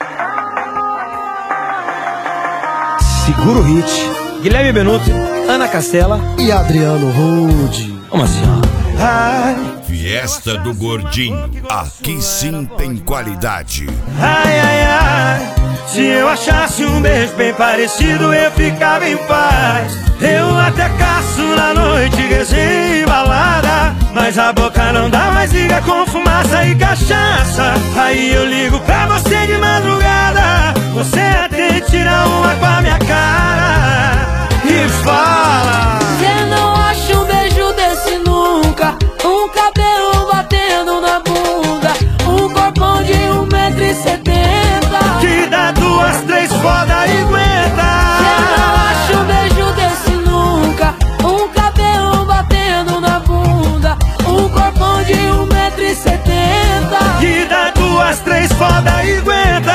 Segura o hit. Guilherme Benuto, Ana Castela e Adriano Rude. Vamos assim, ó. Ai. Fiesta do Gordinho, aqui sim tem qualidade. Ai, ai, ai. Se eu achasse um beijo bem parecido, eu ficava em paz. Eu até caço na noite, resenha e balada, mas a boca não dá mais liga com fumaça e cachaça. Aí eu ligo pra você de madrugada, você até tira uma com a minha cara e fala: você não acha um beijo desse nunca, um cabelo batendo na bunda, um corpão de 1,70 m, que dá 2, 3 foda e aguenta. Você não acha um beijo desse nunca, um cabelo batendo na bunda, um corpão de 1,70 m, que dá 2, 3 foda e aguenta.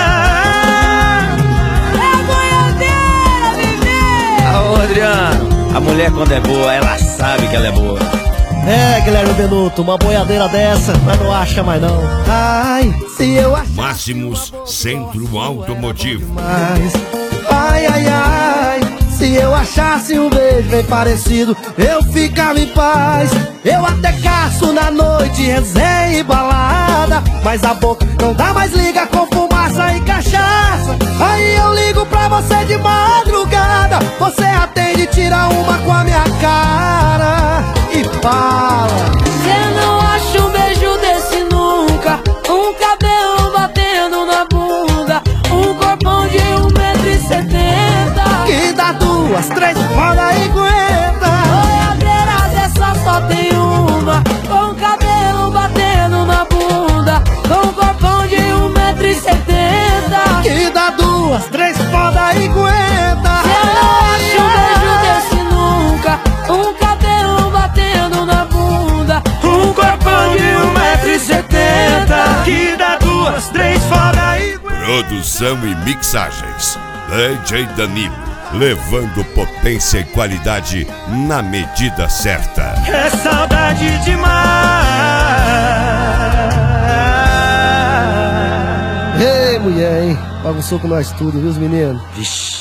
É boiadeira, bebê! Ô Adriano, a mulher quando é boa, ela sabe que ela é boa. É, Guilherme Benuto, uma boiadeira dessa, mas não acha mais não. Ai, se eu achar Máximos Centro Automotivo. mais. Ai, ai, ai, se eu achasse um beijo bem parecido, eu ficava em paz. Eu até caço na noite, resenha e balada, mas a boca não dá mais liga com fumaça e cachaça. Aí eu ligo pra você de madrugada, você atende, tira uma com a minha cara e fala: você não acha um beijo desse nunca, um cabelo batendo na bunda, um corpão de 1,70 m, que dá 2, 3 foda e aguenta. boiadeira dessa só tem uma, com cabelo batendo na bunda, com corpão de 1,70 m, Que dá 2, 3 foda e aguenta. você não acha um beijo desse nunca, um cabelo batendo na bunda, Um corpão de 1,70 m, que dá 2, 3 foda e aguenta. Produção e mixagens, DJ Danilo, levando potência e qualidade na medida certa. É saudade demais. Ei, mulher, hein? Bagunçou com nós tudo, viu, os meninos? Vixe.